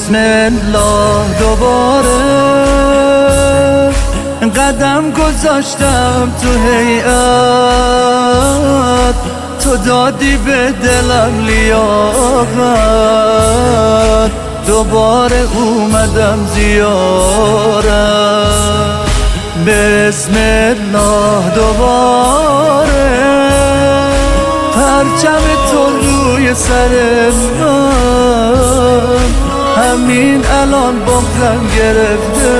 بسم الله دوباره قدم گذاشتم تو هیئت، تو دادی به دلم لیاقت، دوباره اومدم زیارت. بسم الله دوباره پرچم تو روی سر من، همین الان بغضم گرفته،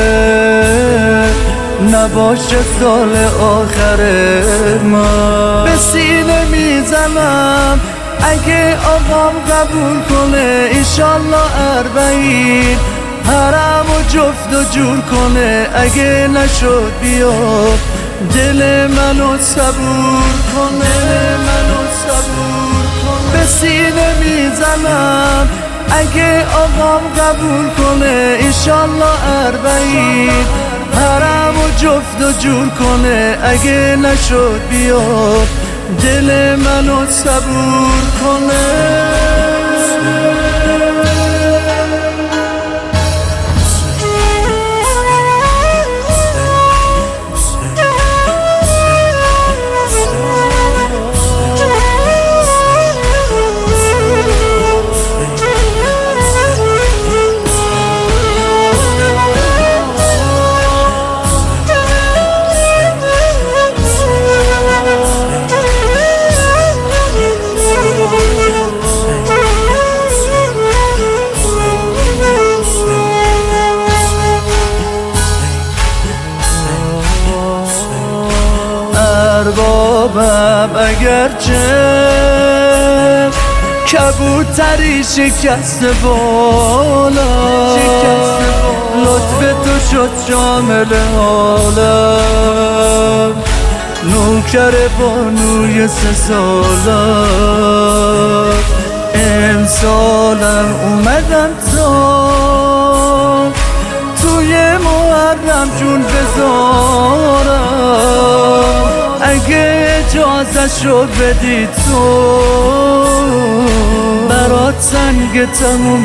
نباشه سال آخر من. به سینه میزنم اگه آقام قبول کنه، ایشالله اربعین حرم و جفت و جور کنه. اگه نشد بیا دل منو صبور کنه، به سینه میزنم اگه آقام قبول کنه، ایشالله اربعین حرم و جفت و جور کنه. اگه نشد بیا دل منو صبور کنه. اربابم اگرچه کبوتری شکست بالا، لطف تو شد شامل حالم، نوکر بانوی 3 سالم. امسالم اومدم تا توی محرم جون بذارم، اگه اجازه‌شو بدی تو برات سنگ تموم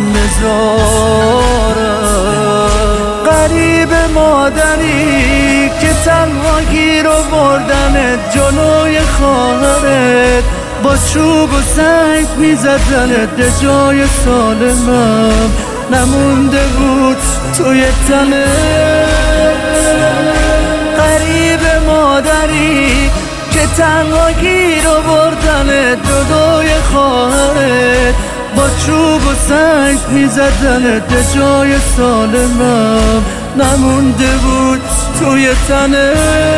بذارم. غریب مادری که تنها گیر آوردنت جلوی خواهرت، با چوب و سنگ میزدنت، به جای سالمم نمونده بود توی تنت. غریب مادری که تنها گیر آوردنت جلوی خواهرت، با چوب و سنگ میزدنت، به جای سالمم نمونده بود توی تنت.